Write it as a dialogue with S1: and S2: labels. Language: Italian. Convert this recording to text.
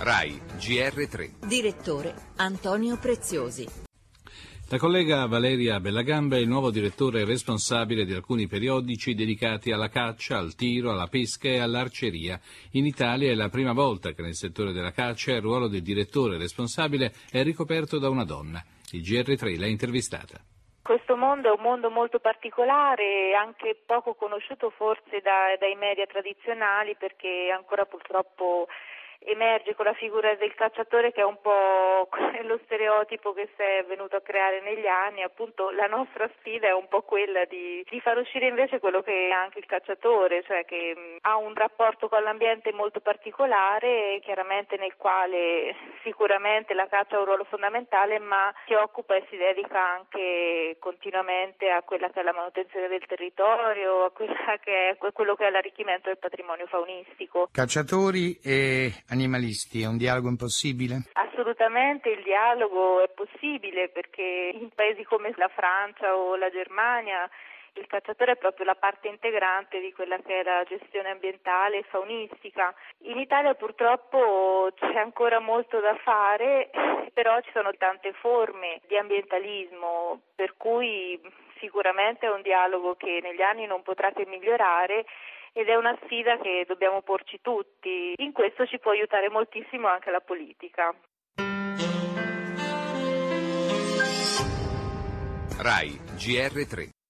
S1: RAI GR3.
S2: Direttore Antonio Preziosi.
S3: La collega Valeria Bellagambe è il nuovo direttore responsabile di alcuni periodici dedicati alla caccia, al tiro, alla pesca e all'arceria. In Italia è la prima volta che nel settore della caccia il ruolo di direttore responsabile è ricoperto da una donna. Il GR3 l'ha intervistata.
S4: Questo mondo è un mondo molto particolare e anche poco conosciuto forse dai media tradizionali, perché ancora purtroppo emerge con la figura del cacciatore, che è un po' lo stereotipo che si è venuto a creare negli anni. Appunto la nostra sfida è un po' quella di far uscire invece quello che è anche il cacciatore, cioè che ha un rapporto con l'ambiente molto particolare, chiaramente nel quale sicuramente la caccia ha un ruolo fondamentale, ma si occupa e si dedica anche continuamente a quella che è la manutenzione del territorio, a quella che è quello che è l'arricchimento del patrimonio faunistico.
S5: Cacciatori e animalisti, è un dialogo impossibile?
S4: Assolutamente il dialogo è possibile, perché in paesi come la Francia o la Germania il cacciatore è proprio la parte integrante di quella che è la gestione ambientale e faunistica. In Italia purtroppo c'è ancora molto da fare, però ci sono tante forme di ambientalismo, per cui sicuramente è un dialogo che negli anni non potrà che migliorare, ed è una sfida che dobbiamo porci tutti. In questo ci può aiutare moltissimo anche la politica.
S1: RAI GR3.